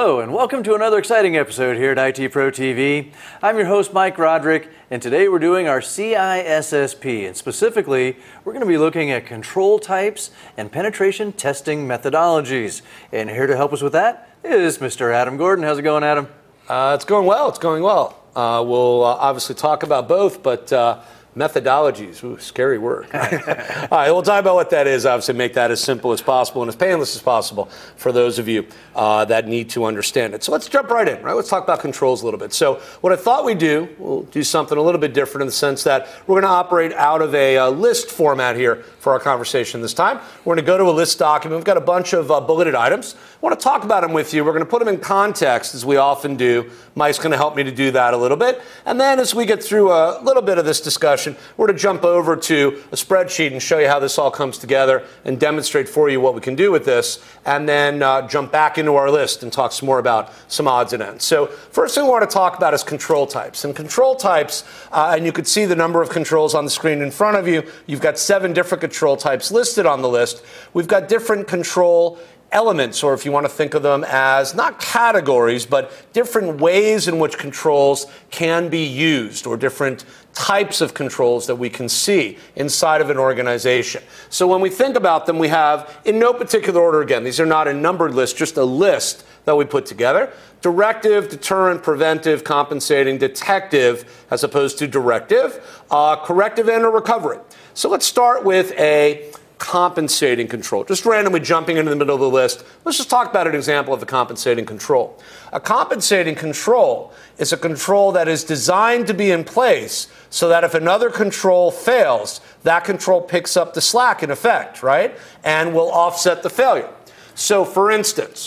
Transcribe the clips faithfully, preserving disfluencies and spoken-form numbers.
Hello, and welcome to another exciting episode here at I T Pro T V. I'm your host, Mike Roderick, and today we're doing our C I S S P, and specifically, we're going to be looking at control types and penetration testing methodologies. And here to help us with that is Mister Adam Gordon. How's it going, Adam? Uh, it's going well. It's going well. Uh, we'll uh, obviously talk about both, but uh, methodologies, ooh, scary word. All right, we'll talk about what that is, obviously make that as simple as possible and as painless as possible for those of you uh, that need to understand it. So let's jump right in, right? Let's talk about controls a little bit. So what I thought we'd do, we'll do something a little bit different in the sense that we're going to operate out of a uh, list format here for our conversation this time. We're going to go to a list document. We've got a bunch of uh, bulleted items. I want to talk about them with you. We're going to put them in context, as we often do. Mike's going to help me to do that a little bit. And then as we get through a little bit of this discussion, we're going to jump over to a spreadsheet and show you how this all comes together and demonstrate for you what we can do with this, and then uh, jump back into our list and talk some more about some odds and ends. So first thing we want to talk about is control types. And control types, uh, and you could see the number of controls on the screen in front of you. You've got seven different control types listed on the list. We've got different control elements, or if you want to think of them as not categories, but different ways in which controls can be used, or different types of controls that we can see inside of an organization. So when we think about them, we have, in no particular order, again, these are not a numbered list, just a list that we put together: directive, deterrent, preventive, compensating, detective, as opposed to directive, uh, corrective, and a recovery. So let's start with a compensating control. Just randomly jumping into the middle of the list, let's just talk about an example of a compensating control. A compensating control is a control that is designed to be in place so that if another control fails, that control picks up the slack in effect, right? And will offset the failure. So for instance,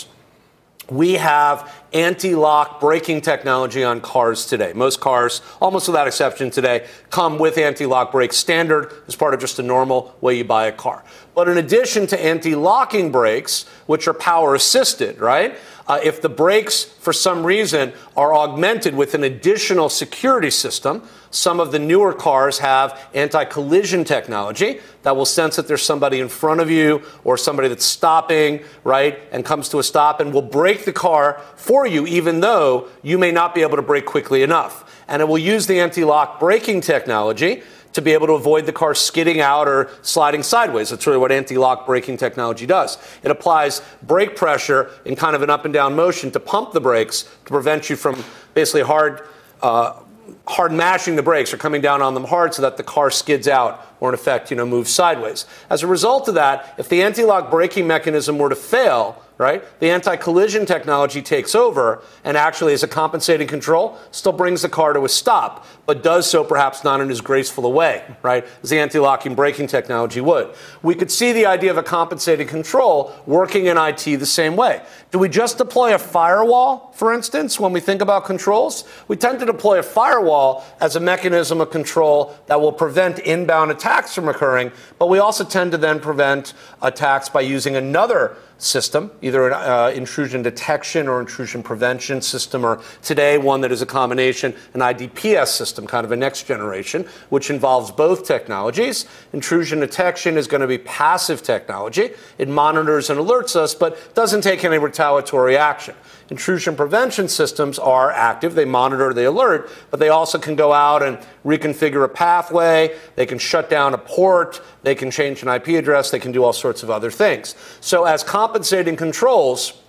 we have anti-lock braking technology on cars today. Most cars, almost without exception today, come with anti-lock brakes standard as part of just a normal way you buy a car. But in addition to anti-locking brakes, which are power assisted, right? Uh, if the brakes, for some reason, are augmented with an additional security system, some of the newer cars have anti-collision technology that will sense that there's somebody in front of you or somebody that's stopping, right, and comes to a stop and will brake the car for you, even though you may not be able to brake quickly enough. And it will use the anti-lock braking technology to be able to avoid the car skidding out or sliding sideways. That's really what anti-lock braking technology does. It applies brake pressure in kind of an up and down motion to pump the brakes to prevent you from basically hard uh, hard mashing the brakes or coming down on them hard so that the car skids out or in effect, you know, moves sideways. As a result of that, if the anti-lock braking mechanism were to fail, right, the anti-collision technology takes over and actually, as a compensating control, still brings the car to a stop, but does so perhaps not in as graceful a way, right, as the anti-locking braking technology would. We could see the idea of a compensating control working in I T the same way. Do we just deploy a firewall, for instance, when we think about controls? We tend to deploy a firewall as a mechanism of control that will prevent inbound attacks from occurring, but we also tend to then prevent attacks by using another system, either an uh, intrusion detection or intrusion prevention system, or today one that is a combination, an I D P S system, kind of a next generation, which involves both technologies. Intrusion detection is going to be passive technology. It monitors and alerts us, but doesn't take any retaliatory action. Intrusion prevention systems are active. They monitor, they alert, but they also can go out and reconfigure a pathway. They can shut down a port. They can change an I P address. They can do all sorts of other things. So as compensating controls,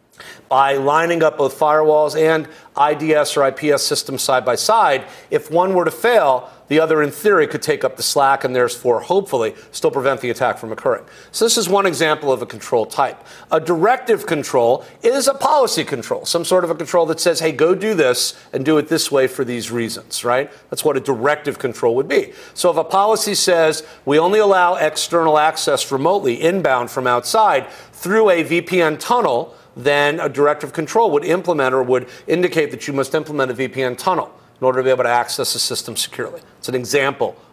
by lining up both firewalls and I D S or I P S systems side by side, if one were to fail, the other, in theory, could take up the slack and therefore, hopefully, still prevent the attack from occurring. So this is one example of a control type. A directive control is a policy control, some sort of a control that says, hey, go do this and do it this way for these reasons, right? That's what a directive control would be. So if a policy says we only allow external access remotely, inbound from outside, through a V P N tunnel, then a directive control would implement or would indicate that you must implement a V P N tunnel in order to be able to access the system securely. It's an example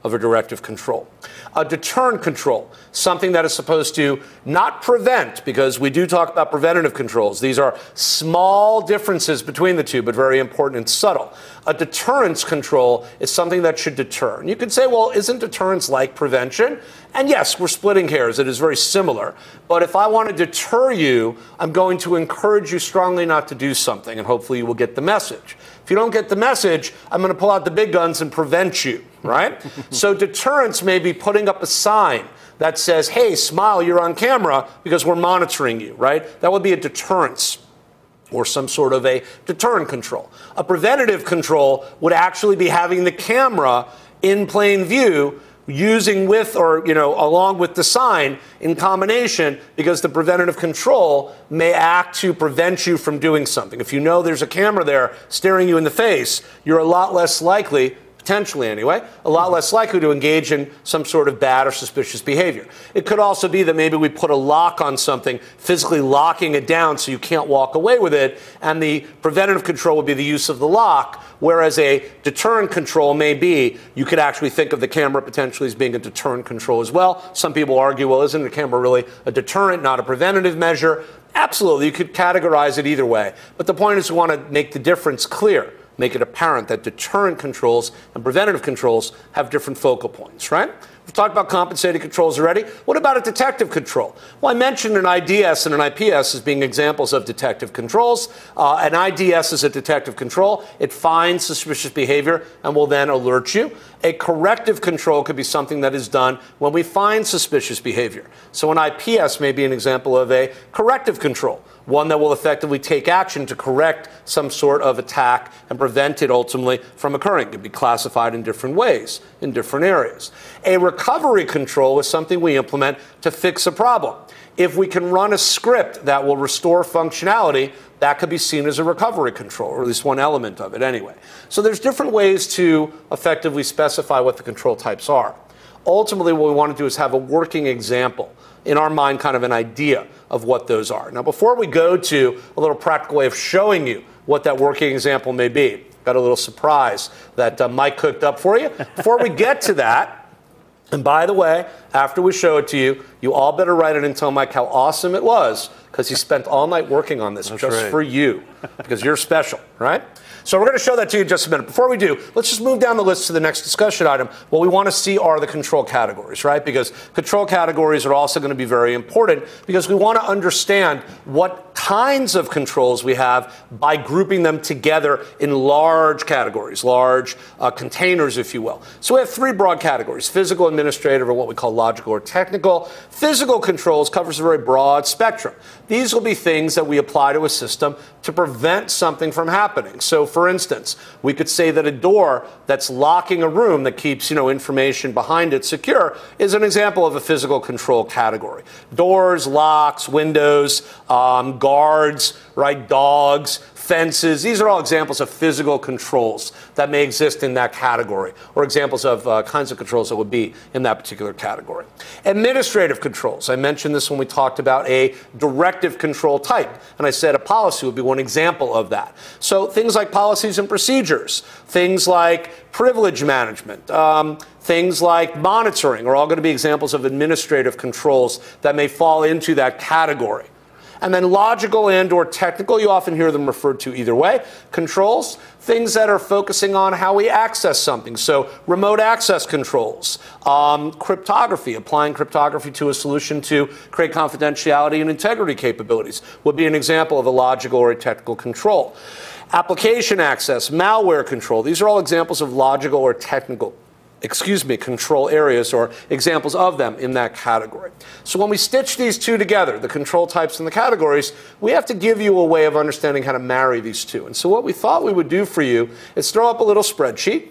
of a directive control. A deterrent control, something that is supposed to not prevent, because we do talk about preventative controls. These are small differences between the two, but very important and subtle. A deterrence control is something that should deter. And you could say, well, isn't deterrence like prevention? And yes, we're splitting hairs. It is very similar. But if I want to deter you, I'm going to encourage you strongly not to do something, and hopefully you will get the message. If you don't get the message, I'm going to pull out the big guns and prevent you, right? So deterrence may be putting up a sign that says, hey, smile, you're on camera because we're monitoring you, right? That would be a deterrence or some sort of a deterrent control. A preventative control would actually be having the camera in plain view, using with or, you know, along with the sign in combination, because the preventative control may act to prevent you from doing something. If you know there's a camera there staring you in the face, you're a lot less likely, potentially anyway, a lot less likely to engage in some sort of bad or suspicious behavior. It could also be that maybe we put a lock on something, physically locking it down so you can't walk away with it, and the preventative control would be the use of the lock, whereas a deterrent control may be, you could actually think of the camera potentially as being a deterrent control as well. Some people argue, well, isn't the camera really a deterrent, not a preventative measure? Absolutely, you could categorize it either way. But the point is we want to make the difference clear. Make it apparent that deterrent controls and preventative controls have different focal points, right? We've talked about compensating controls already. What about a detective control? Well, I mentioned an I D S and an I P S as being examples of detective controls. Uh, an I D S is a detective control. It finds suspicious behavior and will then alert you. A corrective control could be something that is done when we find suspicious behavior. So an I P S may be an example of a corrective control, one that will effectively take action to correct some sort of attack and prevent it ultimately from occurring. It can be classified in different ways, in different areas. A recovery control is something we implement to fix a problem. If we can run a script that will restore functionality, that could be seen as a recovery control, or at least one element of it anyway. So there's different ways to effectively specify what the control types are. Ultimately, what we want to do is have a working example, in our mind, kind of an idea of what those are. Now, before we go to a little practical way of showing you what that working example may be, got a little surprise that uh, Mike cooked up for you. Before we get to that, and by the way, after we show it to you, you all better write it and tell Mike how awesome it was, because he spent all night working on this. That's just right. For you, because you're special, right? So we're going to show that to you in just a minute. Before we do, let's just move down the list to the next discussion item. What we want to see are the control categories, right? Because control categories are also going to be very important, because we want to understand what kinds of controls we have by grouping them together in large categories, large uh, containers, if you will. So we have three broad categories: physical, administrative, or what we call logical or technical. Physical controls covers a very broad spectrum. These will be things that we apply to a system to prevent something from happening. So, for instance, we could say that a door that's locking a room that keeps, you know, information behind it secure is an example of a physical control category. Doors, locks, windows, um, guards, right, dogs, fences. These are all examples of physical controls that may exist in that category, or examples of uh, kinds of controls that would be in that particular category. Administrative controls. I mentioned this when we talked about a directive control type, and I said a policy would be one example of that. So things like policies and procedures, things like privilege management, um, things like monitoring are all going to be examples of administrative controls that may fall into that category. And then logical and or technical, you often hear them referred to either way. Controls, things that are focusing on how we access something. So remote access controls, um, cryptography, applying cryptography to a solution to create confidentiality and integrity capabilities would be an example of a logical or a technical control. Application access, malware control, these are all examples of logical or technical excuse me, control areas or examples of them in that category. So when we stitch these two together, the control types and the categories, we have to give you a way of understanding how to marry these two. And so what we thought we would do for you is throw up a little spreadsheet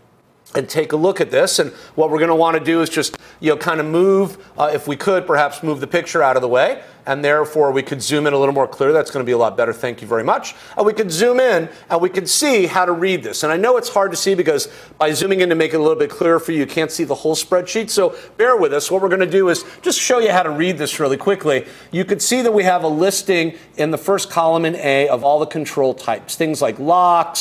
and take a look at this. And what we're going to want to do is just, you know, kind of move, uh, if we could, perhaps move the picture out of the way. And therefore, we could zoom in a little more clear. That's going to be a lot better. Thank you very much. And we could zoom in and we could see how to read this. And I know it's hard to see because by zooming in to make it a little bit clearer for you, you can't see the whole spreadsheet. So bear with us. What we're going to do is just show you how to read this really quickly. You could see that we have a listing in the first column in A of all the control types. Things like locks,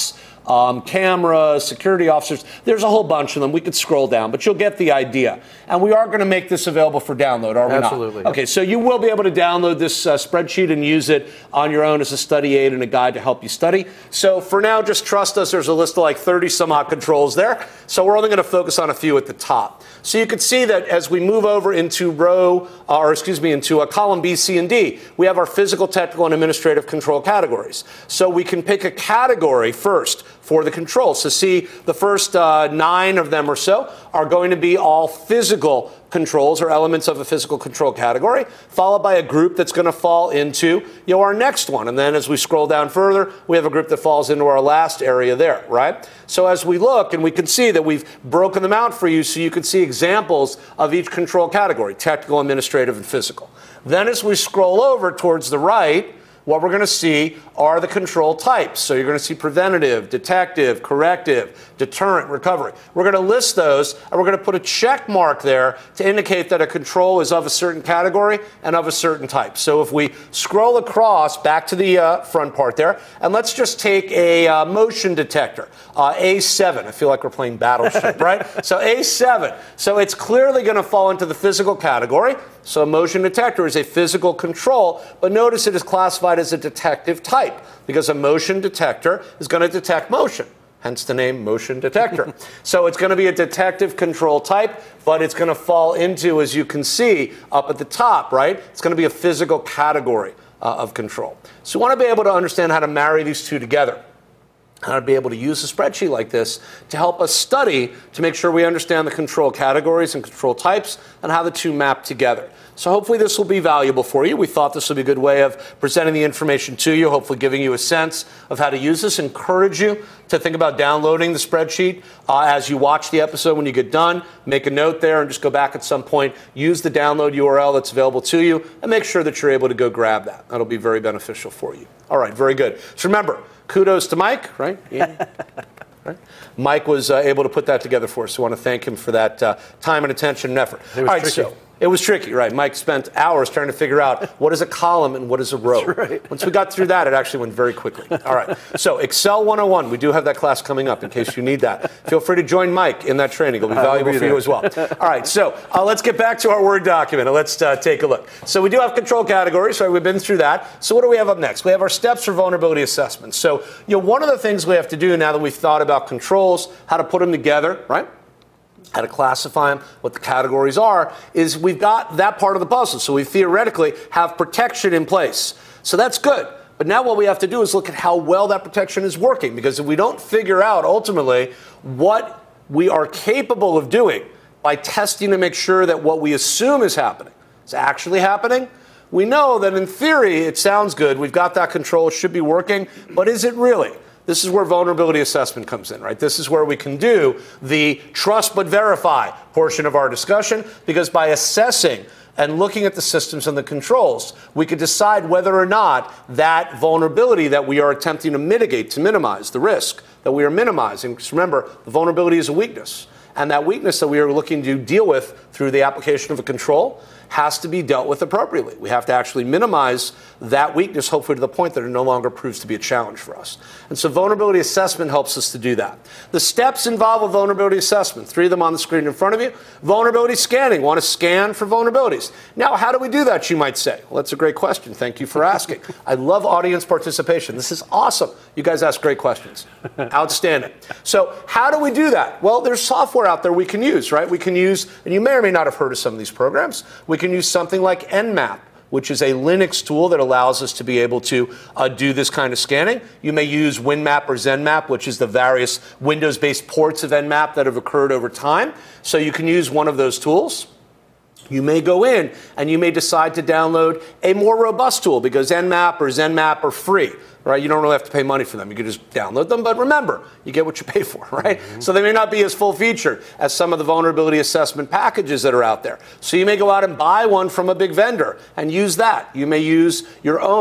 um, cameras, security officers. There's a whole bunch of them. We could scroll down, but you'll get the idea. And we are going to make this available for download, are we not? Absolutely. Okay, so you will be able to download this uh, spreadsheet and use it on your own as a study aid and a guide to help you study. So for now, just trust us. There's a list of like thirty some odd controls there. So we're only going to focus on a few at the top. So you can see that as we move over into row, uh, or excuse me, into a column B, C, and D, we have our physical, technical, and administrative control categories. So we can pick a category first for the controls. So see, the first uh, nine of them or so are going to be all physical controls or elements of a physical control category, followed by a group that's going to fall into, you know, our next one. And then as we scroll down further, we have a group that falls into our last area there, right? So as we look, and we can see that we've broken them out for you so you can see examples of each control category, technical, administrative, and physical. Then as we scroll over towards the right, what we're going to see are the control types. So you're going to see preventative, detective, corrective, deterrent, recovery. We're going to list those, and we're going to put a check mark there to indicate that a control is of a certain category and of a certain type. So if we scroll across back to the uh, front part there, and let's just take a uh, motion detector, uh, A seven. I feel like we're playing Battleship, right? So A seven. So it's clearly going to fall into the physical category. So a motion detector is a physical control, but notice it is classified as a detective type because a motion detector is going to detect motion, hence the name motion detector. So it's going to be a detective control type, but it's going to fall into, as you can see up at the top, right? It's going to be a physical category uh, of control. So you want to be able to understand how to marry these two together. How to be able to use a spreadsheet like this to help us study to make sure we understand the control categories and control types and how the two map together. So hopefully this will be valuable for you. We thought this would be a good way of presenting the information to you, hopefully giving you a sense of how to use this. Encourage you to think about downloading the spreadsheet uh, as you watch the episode. When you get done, make a note there and just go back at some point, use the download U R L that's available to you, and make sure that you're able to go grab that. That'll be very beneficial for you. All right, very good. So remember, kudos to Mike, right? Yeah. Right? Mike was uh, able to put that together for us. So I want to thank him for that uh, time and attention and effort. It was All right, tricky. so it was tricky, right? Mike spent hours trying to figure out what is a column and what is a row. That's right. Once we got through that, it actually went very quickly. All right. So Excel one oh one, we do have that class coming up in case you need that. Feel free to join Mike in that training. It'll be valuable be for you there. as well. All right. So uh, let's get back to our Word document and let's uh, take a look. So we do have control categories. Right? We've been through that. So what do we have up next? We have our steps for vulnerability assessment. So, you know, one of the things we have to do now that we've thought about controls, how to put them together, right? How to classify them, what the categories are, is we've got that part of the puzzle. So we theoretically have protection in place. So that's good. But now what we have to do is look at how well that protection is working. Because if we don't figure out ultimately what we are capable of doing by testing to make sure that what we assume is happening is actually happening, we know that in theory it sounds good. We've got that control. It should be working. But is it really? This is where vulnerability assessment comes in, right? This is where we can do the trust but verify portion of our discussion, because by assessing and looking at the systems and the controls, we can decide whether or not that vulnerability that we are attempting to mitigate, to minimize the risk that we are minimizing. Because remember, the vulnerability is a weakness. And that weakness that we are looking to deal with through the application of a control has to be dealt with appropriately. We have to actually minimize that weakness, hopefully to the point that it no longer proves to be a challenge for us. And so vulnerability assessment helps us to do that. The steps involve a vulnerability assessment, three of them on the screen in front of you. Vulnerability scanning, want to scan for vulnerabilities. Now, how do we do that, you might say? Well, that's a great question. Thank you for asking. I love audience participation. This is awesome. You guys ask great questions. Outstanding. So how do we do that? Well, there's software out there we can use, right? We can use, and you may or may not have heard of some of these programs, we can use something like Nmap, which is a Linux tool that allows us to be able to uh, do this kind of scanning. You may use WinMap or ZenMap, which is the various Windows-based ports of Nmap that have occurred over time. So you can use one of those tools. You may go in and you may decide to download a more robust tool because Nmap or ZenMap are free, right? You don't really have to pay money for them. You can just download them. But remember, you get what you pay for, right? Mm-hmm. So they may not be as full-featured as some of the vulnerability assessment packages that are out there. So you may go out and buy one from a big vendor and use that. You may use your own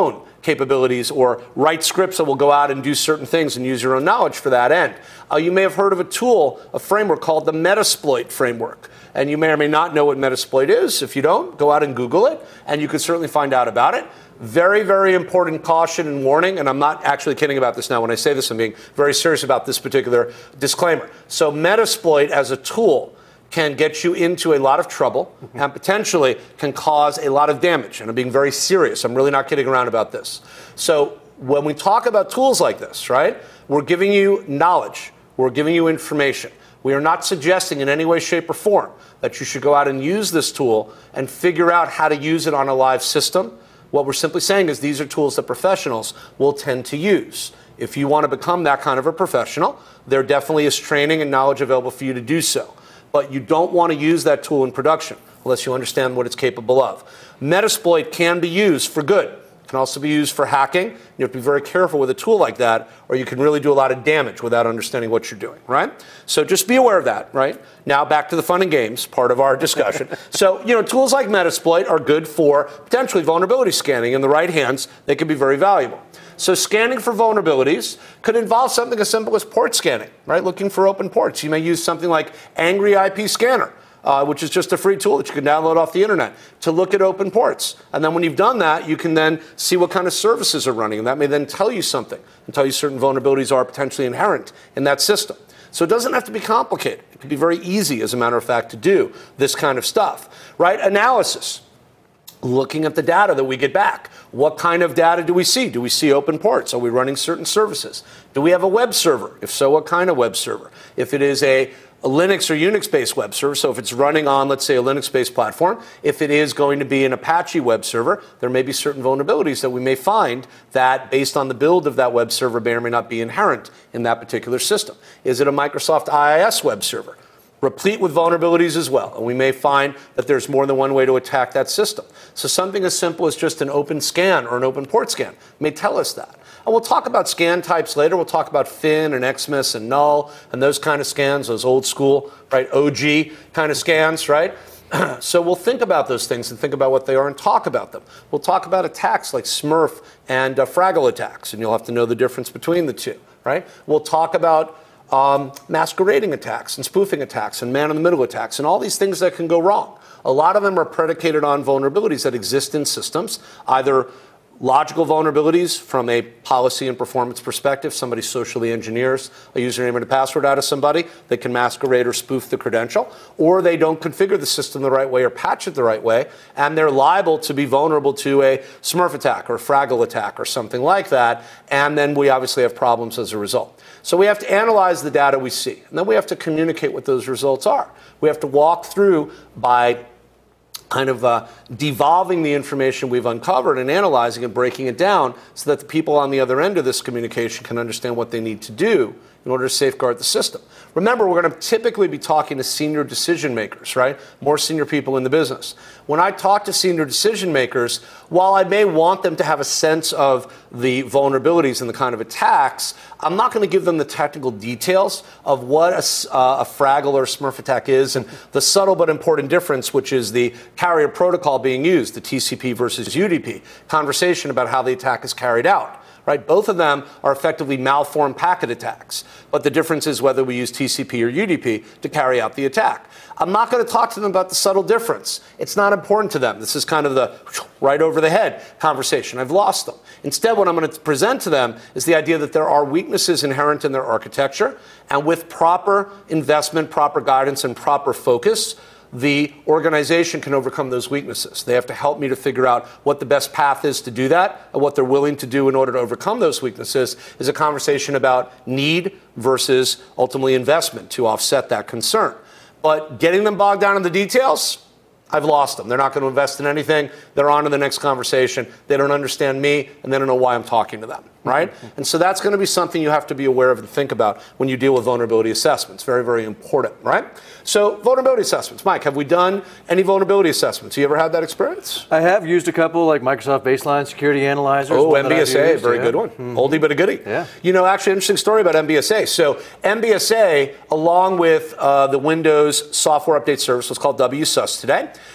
capabilities or write scripts that will go out and do certain things and use your own knowledge for that end. Uh, you may have heard of a tool, a framework called the Metasploit framework. And you may or may not know what Metasploit is. If you don't, go out and Google it, and you can certainly find out about it. Very, very important caution and warning, and I'm not actually kidding about this now. When I say this, I'm being very serious about this particular disclaimer. So Metasploit as a tool can get you into a lot of trouble and potentially can cause a lot of damage. And I'm being very serious. I'm really not kidding around about this. So when we talk about tools like this, right, we're giving you knowledge. We're giving you information. We are not suggesting in any way, shape, or form that you should go out and use this tool and figure out how to use it on a live system. What we're simply saying is these are tools that professionals will tend to use. If you want to become that kind of a professional, there definitely is training and knowledge available for you to do so. But you don't want to use that tool in production unless you understand what it's capable of. Metasploit can be used for good. It can also be used for hacking. You have to be very careful with a tool like that, or you can really do a lot of damage without understanding what you're doing, right? So just be aware of that, right? Now back to the fun and games part of our discussion. So, you know, tools like Metasploit are good for potentially vulnerability scanning. In the right hands, they can be very valuable. So scanning for vulnerabilities could involve something as simple as port scanning, right? Looking for open ports. You may use something like Angry I P Scanner, Uh, which is just a free tool that you can download off the internet to look at open ports. And then when you've done that, you can then see what kind of services are running. And that may then tell you something and tell you certain vulnerabilities are potentially inherent in that system. So it doesn't have to be complicated. It can be very easy, as a matter of fact, to do this kind of stuff, right? Analysis. Looking at the data that we get back. What kind of data do we see? Do we see open ports? Are we running certain services? Do we have a web server? If so, what kind of web server? If it is a a Linux or Unix-based web server, so if it's running on, let's say, a Linux-based platform, if it is going to be an Apache web server, there may be certain vulnerabilities that we may find that, based on the build of that web server, may or may not be inherent in that particular system. Is it a Microsoft I I S web server? Replete with vulnerabilities as well. And we may find that there's more than one way to attack that system. So something as simple as just an open scan or an open port scan may tell us that. And we'll talk about scan types later. We'll talk about Fin and Xmas and Null and those kind of scans, those old school, right, O G kind of scans, right? So we'll think about those things and think about what they are and talk about them. We'll talk about attacks like Smurf and uh, Fraggle attacks, and you'll have to know the difference between the two, right? We'll talk about um, masquerading attacks and spoofing attacks and man-in-the-middle attacks and all these things that can go wrong. A lot of them are predicated on vulnerabilities that exist in systems, either logical vulnerabilities from a policy and performance perspective. Somebody socially engineers a username and a password out of somebody. They can masquerade or spoof the credential, or they don't configure the system the right way or patch it the right way, and they're liable to be vulnerable to a Smurf attack or a Fraggle attack or something like that, and then we obviously have problems as a result. So we have to analyze the data we see, and then we have to communicate what those results are. We have to walk through by kind of uh, devolving the information we've uncovered and analyzing and breaking it down so that the people on the other end of this communication can understand what they need to do in order to safeguard the system. Remember, we're going to typically be talking to senior decision makers, right? More senior people in the business. When I talk to senior decision makers, while I may want them to have a sense of the vulnerabilities and the kind of attacks, I'm not going to give them the technical details of what a, uh, a Fraggle or Smurf attack is and the subtle but important difference, which is the carrier protocol being used, the T C P versus U D P, conversation about how the attack is carried out. Right? Both of them are effectively malformed packet attacks. But the difference is whether we use T C P or U D P to carry out the attack. I'm not going to talk to them about the subtle difference. It's not important to them. This is kind of the right over the head conversation. I've lost them. Instead, what I'm going to present to them is the idea that there are weaknesses inherent in their architecture, and with proper investment, proper guidance, and proper focus, the organization can overcome those weaknesses. They have to help me to figure out what the best path is to do that, and what they're willing to do in order to overcome those weaknesses is a conversation about need versus ultimately investment to offset that concern. But getting them bogged down in the details, I've lost them. They're not going to invest in anything. They're on to the next conversation. They don't understand me, and they don't know why I'm talking to them, right? And so that's going to be something you have to be aware of and think about when you deal with vulnerability assessments. Very, very important, right? So vulnerability assessments. Mike, have we done any vulnerability assessments? You ever had that experience? I have used a couple, like Microsoft Baseline Security Analyzer. Oh, M B S A, very yeah. good one. Mm-hmm. Oldie but a goodie. Yeah. You know, actually, interesting story about M B S A. So M B S A, along with uh, the Windows Software Update Service, was called W S U S today,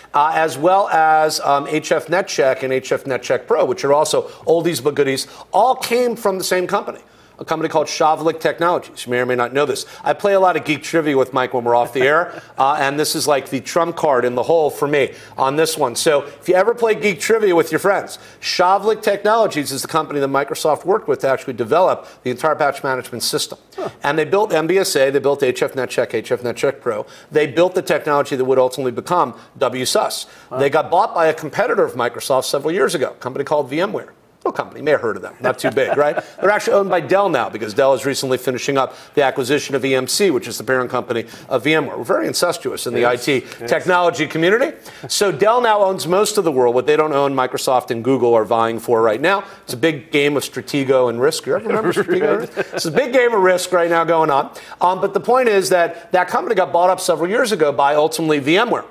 uh, as well as um, H F NetCheck and H F NetCheck Pro, which are also oldies but goodies, all came from the same company, a company called Shavlik Technologies. You may or may not know this. I play a lot of geek trivia with Mike when we're off the air, uh, and this is like the trump card in the hole for me on this one. So if you ever play geek trivia with your friends, Shavlik Technologies is the company that Microsoft worked with to actually develop the entire patch management system. Huh. And they built M B S A, they built H F NetCheck, H F NetCheck Pro. They built the technology that would ultimately become W S U S. Wow. They got bought by a competitor of Microsoft several years ago, a company called VMware. Little company, you may have heard of them, not too big, right? They're actually owned by Dell now because Dell is recently finishing up the acquisition of E M C, which is the parent company of VMware. We're very incestuous in the yes, I T yes. technology community. So Dell now owns most of the world. What they don't own, Microsoft and Google are vying for right now. It's a big game of Stratego and Risk. You ever remember Stratego and Risk? It's a big game of Risk right now going on. Um, but the point is that that company got bought up several years ago by ultimately VMware.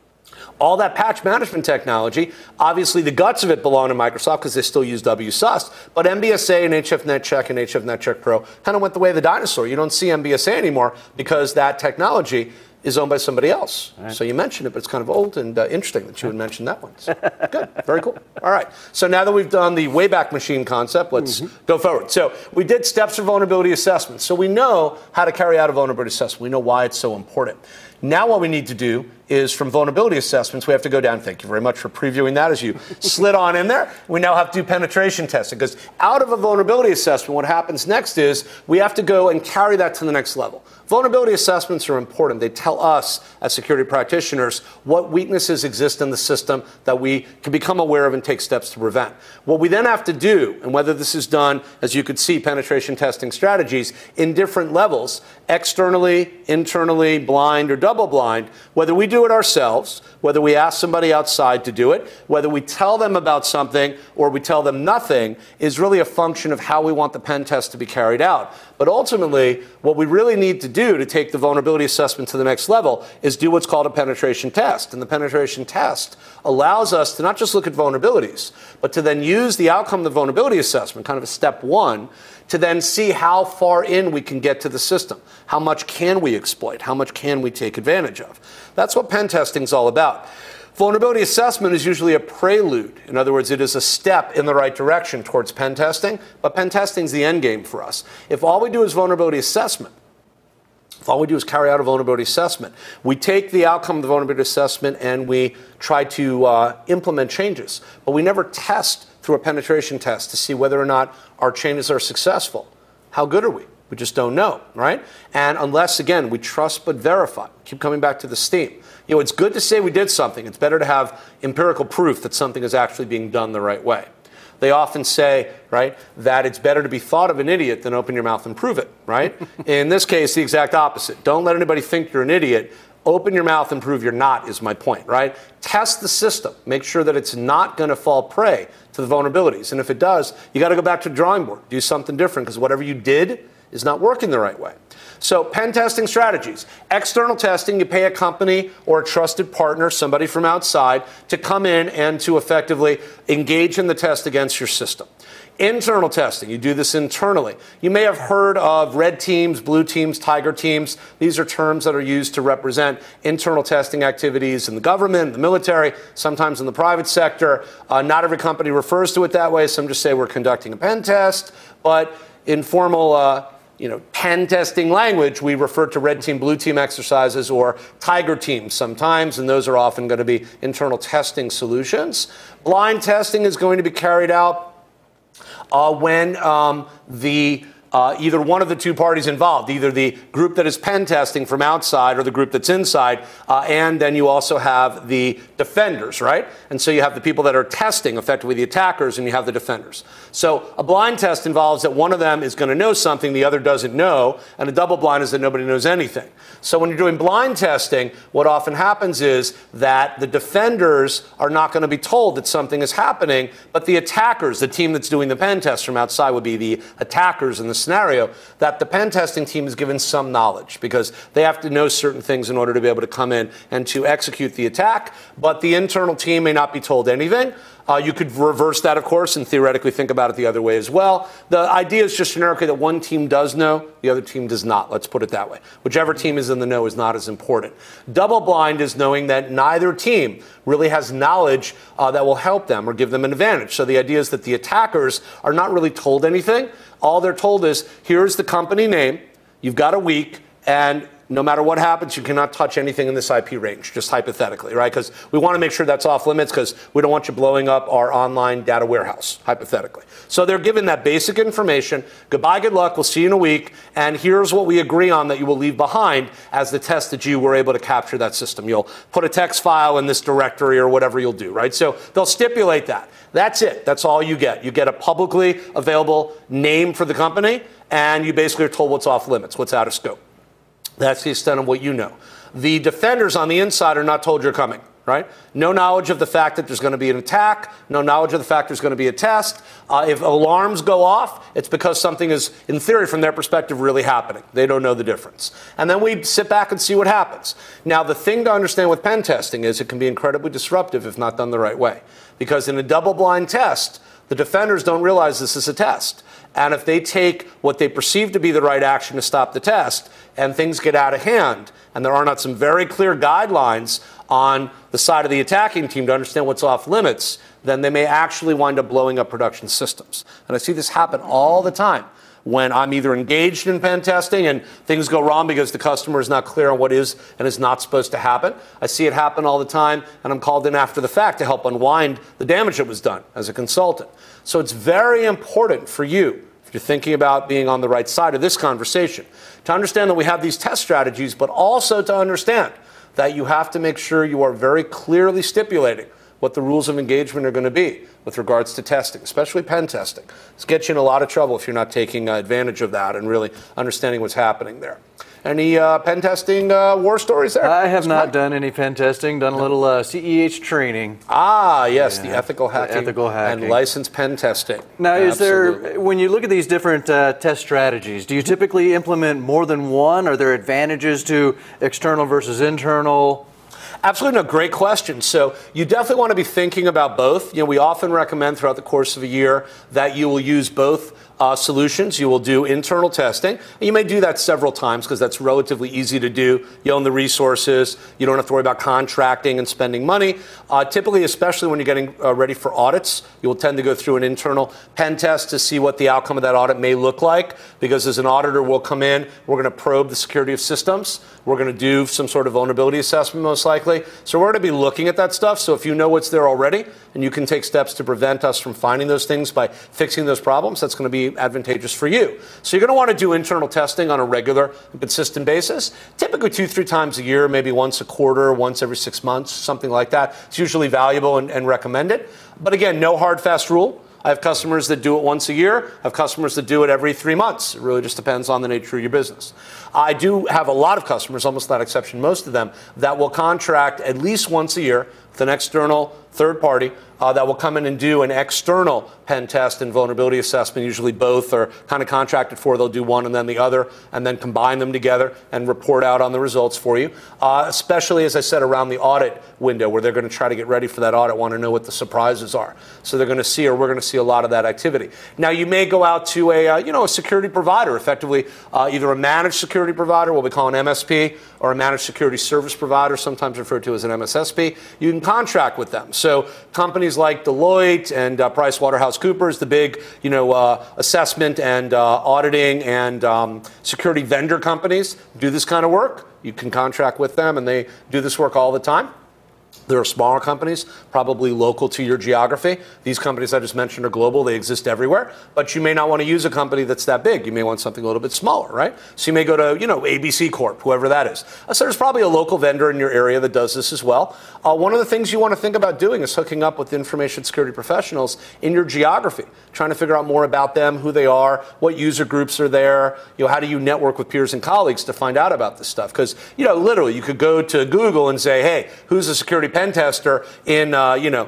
All that patch management technology, obviously the guts of it belong to Microsoft because they still use W S U S, but M B S A and H F NetCheck and H F NetCheck Pro kind of went the way of the dinosaur. You don't see M B S A anymore because that technology is owned by somebody else. Right. So you mentioned it, but it's kind of old and uh, interesting that you would mention that one. So, good, very cool. All right, so now that we've done the Wayback Machine concept, let's mm-hmm. go forward. So we did steps for vulnerability assessment. So we know how to carry out a vulnerability assessment. We know why it's so important. Now what we need to do is from vulnerability assessments, we have to go down. Thank you very much for previewing that as you slid on in there. We now have to do penetration testing because out of a vulnerability assessment, what happens next is we have to go and carry that to the next level. Vulnerability assessments are important. They tell us as security practitioners what weaknesses exist in the system that we can become aware of and take steps to prevent. What we then have to do, and whether this is done, as you could see, penetration testing strategies in different levels, externally, internally, blind or double blind, whether we do it ourselves, whether we ask somebody outside to do it, whether we tell them about something or we tell them nothing, is really a function of how we want the pen test to be carried out. But ultimately, what we really need to do to take the vulnerability assessment to the next level is do what's called a penetration test. And the penetration test allows us to not just look at vulnerabilities, but to then use the outcome of the vulnerability assessment, kind of a step one, to then see how far in we can get to the system. How much can we exploit? How much can we take advantage of? That's what pen testing is all about. Vulnerability assessment is usually a prelude. In other words, it is a step in the right direction towards pen testing, but pen testing is the end game for us. If all we do is vulnerability assessment, if all we do is carry out a vulnerability assessment, we take the outcome of the vulnerability assessment and we try to uh, implement changes, but we never test through a penetration test to see whether or not our changes are successful. How good are we? We just don't know, right? And unless, again, we trust but verify. Keep coming back to the steam. You know, it's good to say we did something. It's better to have empirical proof that something is actually being done the right way. They often say, right, that it's better to be thought of an idiot than open your mouth and prove it, right? In this case, the exact opposite. Don't let anybody think you're an idiot. Open your mouth and prove you're not is my point, right? Test the system. Make sure that it's not going to fall prey to the vulnerabilities. And if it does, you got to go back to the drawing board. Do something different because whatever you did is not working the right way. So pen testing strategies. External testing, you pay a company or a trusted partner, somebody from outside, to come in and to effectively engage in the test against your system. Internal testing, you do this internally. You may have heard of red teams, blue teams, tiger teams. These are terms that are used to represent internal testing activities in the government, the military, sometimes in the private sector. Uh, not every company refers to it that way. Some just say we're conducting a pen test. But in formal uh, you know, pen testing language, we refer to red team, blue team exercises or tiger teams sometimes, and those are often going to be internal testing solutions. Blind testing is going to be carried out uh, when um, the Uh, either one of the two parties involved, either the group that is pen testing from outside or the group that's inside, uh, and then you also have the defenders, right? And so you have the people that are testing, effectively the attackers, and you have the defenders. So a blind test involves that one of them is going to know something the other doesn't know, and a double blind is that nobody knows anything. So when you're doing blind testing, what often happens is that the defenders are not going to be told that something is happening, but the attackers, the team that's doing the pen test from outside would be the attackers in the scenario, that the pen testing team is given some knowledge because they have to know certain things in order to be able to come in and to execute the attack, but the internal team may not be told anything. Uh, you could reverse that, of course, and theoretically think about it the other way as well. The idea is just generically that one team does know, the other team does not. Let's put it that way. Whichever team is in the know is not as important. Double blind is knowing that neither team really has knowledge uh, that will help them or give them an advantage. So the idea is that the attackers are not really told anything. All they're told is, here's the company name, you've got a week, and no matter what happens, you cannot touch anything in this I P range, just hypothetically, right? Because we want to make sure that's off limits because we don't want you blowing up our online data warehouse, hypothetically. So they're given that basic information. Goodbye, good luck. We'll see you in a week. And here's what we agree on that you will leave behind as the test that you were able to capture that system. You'll put a text file in this directory or whatever you'll do, right? So they'll stipulate that. That's it. That's all you get. You get a publicly available name for the company, and you basically are told what's off limits, what's out of scope. That's the extent of what you know. The defenders on the inside are not told you're coming, right? No knowledge of the fact that there's going to be an attack. No knowledge of the fact there's going to be a test. Uh, if alarms go off, it's because something is, in theory, from their perspective, really happening. They don't know the difference. And then we sit back and see what happens. Now, the thing to understand with pen testing is it can be incredibly disruptive if not done the right way. Because in a double-blind test, the defenders don't realize this is a test. And if they take what they perceive to be the right action to stop the test and things get out of hand, and there are not some very clear guidelines on the side of the attacking team to understand what's off limits, then they may actually wind up blowing up production systems. And I see this happen all the time when I'm either engaged in pen testing and things go wrong because the customer is not clear on what is and is not supposed to happen. I see it happen all the time, and I'm called in after the fact to help unwind the damage that was done as a consultant. So it's very important for you, if you're thinking about being on the right side of this conversation, to understand that we have these test strategies, but also to understand that you have to make sure you are very clearly stipulating what the rules of engagement are going to be with regards to testing, especially pen testing. This gets you in a lot of trouble if you're not taking advantage of that and really understanding what's happening there. Any uh, pen testing uh, war stories there? I have not done any pen testing, done a little uh, C E H training. Ah, yes, yeah. the ethical hacking, the ethical hacking and licensed pen testing. Now, is Absolutely. there, when you look at these different uh, test strategies, do you typically implement more than one? Are there advantages to external versus internal? Absolutely, no, great question. So you definitely want to be thinking about both. You know, we often recommend throughout the course of a year that you will use both Uh, solutions. You will do internal testing. And you may do that several times because that's relatively easy to do. You own the resources. You don't have to worry about contracting and spending money. Uh, typically, especially when you're getting uh, ready for audits, you will tend to go through an internal pen test to see what the outcome of that audit may look like. Because as an auditor, we'll come in, we're going to probe the security of systems. We're going to do some sort of vulnerability assessment, most likely. So we're going to be looking at that stuff. So if you know what's there already and you can take steps to prevent us from finding those things by fixing those problems, that's going to be advantageous for you. So you're going to want to do internal testing on a regular and consistent basis, typically two, three times a year, maybe once a quarter, once every six months, something like that. It's usually valuable and, and recommended. But again, no hard, fast rule. I have customers that do it once a year. I have customers that do it every three months. It really just depends on the nature of your business. I do have a lot of customers, almost without exception, most of them, that will contract at least once a year with an external third party uh, that will come in and do an external pen test and vulnerability assessment. Usually both are kind of contracted for. They'll do one and then the other and then combine them together and report out on the results for you, uh, especially, as I said, around the audit window where they're going to try to get ready for that audit, want to know what the surprises are. So they're going to see, or we're going to see a lot of that activity. Now, you may go out to a, uh, you know, a security provider, effectively uh, either a managed security provider, what we call an M S P, or a managed security service provider, sometimes referred to as an M S S P. You can contract with them. So companies like Deloitte and uh, PricewaterhouseCoopers, the big, you know, uh, assessment and uh, auditing and um, security vendor companies do this kind of work. You can contract with them, and they do this work all the time. There are smaller companies, probably local to your geography. These companies I just mentioned are global. They exist everywhere. But you may not want to use a company that's that big. You may want something a little bit smaller, right? So you may go to, you know, A B C Corp, whoever that is. So there's probably a local vendor in your area that does this as well. Uh, one of the things you want to think about doing is hooking up with information security professionals in your geography, trying to figure out more about them, who they are, what user groups are there, you know, how do you network with peers and colleagues to find out about this stuff? Because, you know, literally you could go to Google and say, hey, who's a security pen tester in, uh, you know,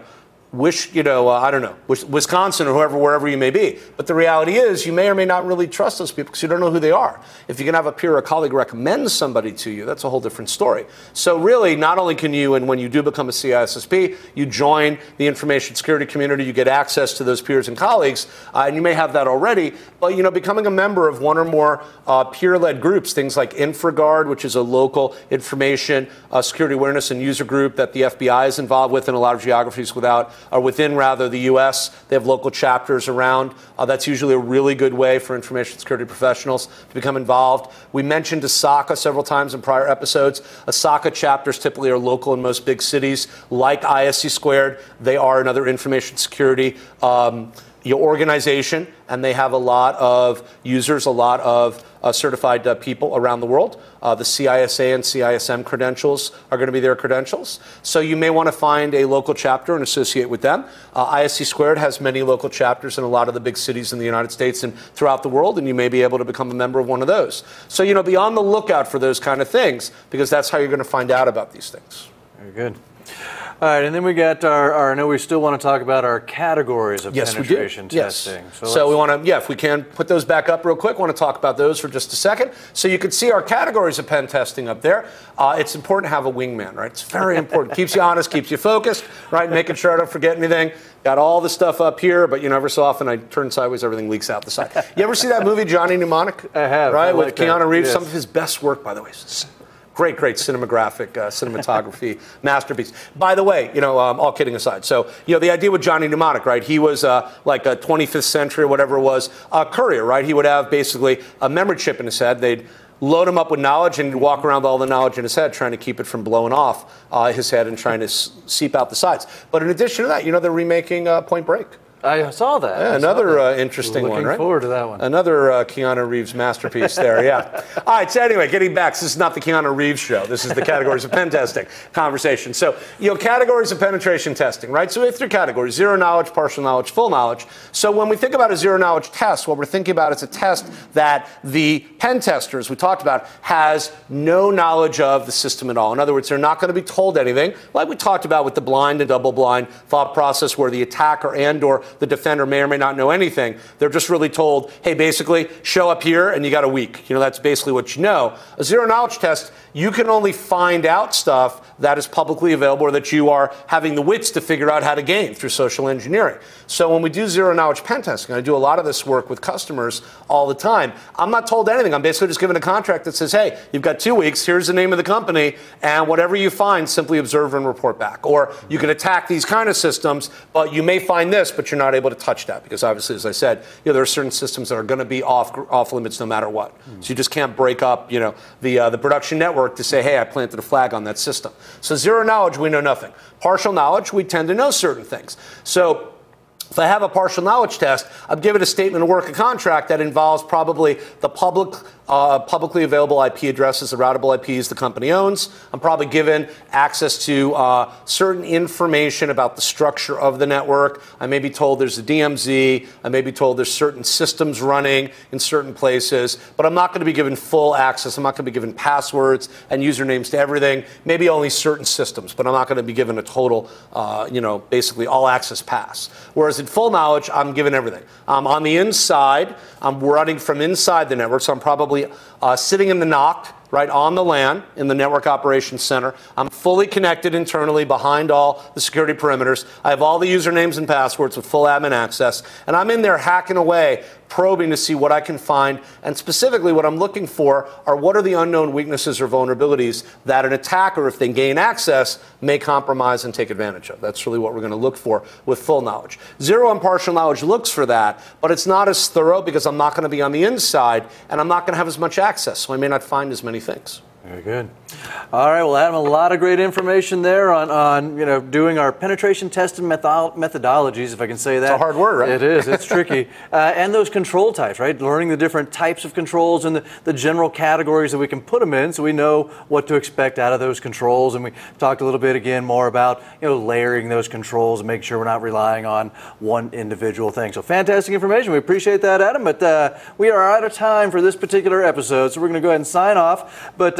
wish, you know, uh, I don't know, Wisconsin or whoever, wherever you may be. But the reality is you may or may not really trust those people because you don't know who they are. If you can have a peer or a colleague recommend somebody to you, that's a whole different story. So really, not only can you, and when you do become a C I S S P, you join the information security community, you get access to those peers and colleagues, uh, and you may have that already, but, you know, becoming a member of one or more uh, peer-led groups, things like InfraGard, which is a local information uh, security awareness and user group that the F B I is involved with in a lot of geographies without or within, rather, the U S. They have local chapters around. Uh, that's usually a really good way for information security professionals to become involved. We mentioned ASACA several times in prior episodes. ASACA chapters typically are local in most big cities, like I S C Squared. They are another information security um, your organization, and they have a lot of users, a lot of uh, certified uh, people around the world. Uh, the C I S A and C I S M credentials are going to be their credentials. So you may want to find a local chapter and associate with them. Uh, I S C Squared has many local chapters in a lot of the big cities in the United States and throughout the world, and you may be able to become a member of one of those. So, you know, be on the lookout for those kind of things, because that's how you're going to find out about these things. Very good. All right, and then we got our, our I know we still want to talk about our categories of yes, penetration we do. testing. Yes. So, so we want to, yeah, if we can put those back up real quick, I want to talk about those for just a second. So you can see our categories of pen testing up there. Uh, it's important to have a wingman, right? It's very important. Keeps you honest, keeps you focused, right? Making sure I don't forget anything. Got all the stuff up here, but you know, every so often I turn sideways, everything leaks out the side. You ever see that movie, Johnny Mnemonic? I have. Right, I with like Keanu that. Reeves. Yes. Some of his best work, by the way. Great, great cinematographic, uh, cinematography masterpiece. By the way, you know, um, all kidding aside, so, you know, the idea with Johnny Mnemonic, right, he was uh, like a twenty-fifth century or whatever it was, uh, courier, right? He would have basically a memory chip in his head. They'd load him up with knowledge and he'd walk around with all the knowledge in his head, trying to keep it from blowing off uh, his head and trying to s- seep out the sides. But in addition to that, you know, they're remaking uh, Point Break. I saw that. Yeah, I another saw that. Uh, interesting Looking one, right? Looking forward to that one. Another uh, Keanu Reeves masterpiece there, yeah. All right, so anyway, getting back, this is not the Keanu Reeves show. This is the categories of pen testing conversation. So, you know, categories of penetration testing, right? So we have three categories: zero knowledge, partial knowledge, full knowledge. So when we think about a zero knowledge test, what we're thinking about is a test that the pen tester, as we talked about, has no knowledge of the system at all. In other words, they're not going to be told anything, like we talked about with the blind and double blind thought process, where the attacker and or the defender may or may not know anything. They're just really told, hey, basically, show up here and you got a week. You know, that's basically what you know. A zero knowledge test, you can only find out stuff that is publicly available or that you are having the wits to figure out how to gain through social engineering. So when we do zero knowledge pen testing, I do a lot of this work with customers all the time. I'm not told anything. I'm basically just given a contract that says, hey, you've got two weeks. Here's the name of the company. And whatever you find, simply observe and report back. Or you can attack these kind of systems, but you may find this, but you're not able to touch that. Because obviously, as I said, you know, there are certain systems that are going to be off off limits no matter what. Mm. So you just can't break up, you know, the uh, the production network to say, hey, I planted a flag on that system. So zero knowledge, we know nothing. Partial knowledge, we tend to know certain things. So if I have a partial knowledge test, I'm given a statement of work, a contract that involves probably the public, uh, publicly available I P addresses, the routable I Ps the company owns. I'm probably given access to uh, certain information about the structure of the network. I may be told there's a D M Z. I may be told there's certain systems running in certain places, but I'm not going to be given full access. I'm not going to be given passwords and usernames to everything. Maybe only certain systems, but I'm not going to be given a total, uh, you know, basically all access pass. Whereas in full knowledge, I'm given everything. I'm on the inside. I'm running from inside the network, so I'm probably uh, sitting in the N O C, right, on the LAN in the Network Operations Center. I'm fully connected internally behind all the security perimeters. I have all the usernames and passwords with full admin access, and I'm in there hacking away, probing to see what I can find. And specifically, what I'm looking for are what are the unknown weaknesses or vulnerabilities that an attacker, if they gain access, may compromise and take advantage of. That's really what we're going to look for with full knowledge. Zero and partial knowledge looks for that, but it's not as thorough because I'm not going to be on the inside, and I'm not going to have as much access, so I may not find as many things. Very good. All right, well, Adam, a lot of great information there on, on you know, doing our penetration testing metho- methodologies, if I can say that. It's a hard word, right? It is. It's tricky. Uh, and those control types, right? Learning the different types of controls and the, the general categories that we can put them in so we know what to expect out of those controls. And we talked a little bit, again, more about, you know, layering those controls and making sure we're not relying on one individual thing. So fantastic information. We appreciate that, Adam. But uh, we are out of time for this particular episode, so we're going to go ahead and sign off. But uh,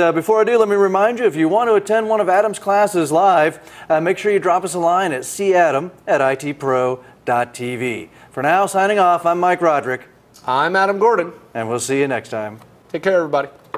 uh, before I do, let me remind you, if you want to attend one of Adam's classes live, uh, make sure you drop us a line at c adam at i t pro dot t v. For now, signing off, I'm Mike Roderick. I'm Adam Gordon. And we'll see you next time. Take care, everybody.